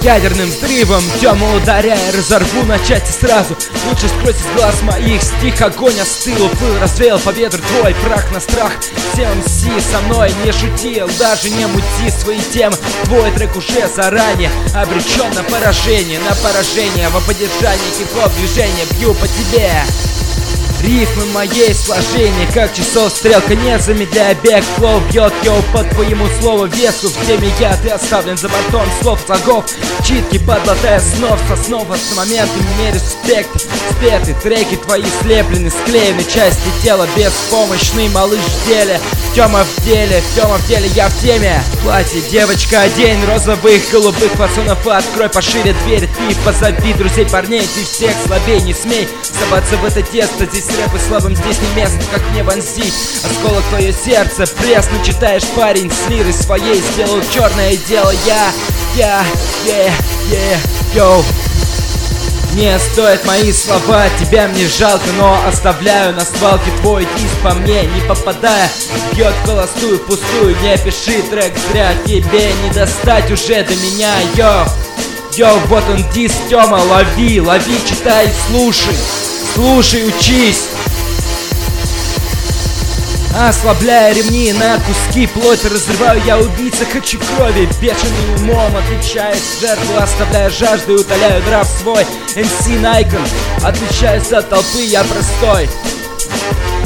ядерным взрывом Тему ударяя, разорву на части сразу. Лучше скройся с глаз моих, стих огонь остыл. Пыл развеял по ветру твой прах на страх. Всем МС со мной не шутил, даже не мути свои темы. Твой трек уже заранее обречен на поражение. Во поддержании хип-хоп движения бью по тебе. Рифмы моей сложения, как часов стрелка, не замедляя бег. Флоу бьет йоу по твоему слову весу. В теме я, ты оставлен за бортом слов, слогов. Читки подглотая снов, снова с моментами не респект. Спеты треки твои слеплены, склеены части тела. Беспомощный малыш в деле, Тёма в деле, я в теме. Платье, девочка, одень розовых, голубых фасонов. Открой пошире дверь, ты позови друзей, парней. Ты всех слабей, не смей соваться в это тесто. Здесь рэп и слабым, здесь не место, как мне вонзить осколок твое сердце. Пресно читаешь, парень, с лирой своей сделал черное дело. Йоу. Не стоят мои слова, тебя мне жалко, но оставляю на свалке твой диск по мне, не попадая. Бьет холостую, пустую, не пиши трек зря, тебе не достать уже до меня. Йоу, вот он диск, Тёма, лови, читай, слушай, учись. Ослабляя ремни на куски, плоть разрываю я, убийца, хочу крови. Бешеный умом отличаюсь жертву, оставляя жажду и утоляю драп свой. MC Найкон, отличаюсь от толпы, я простой.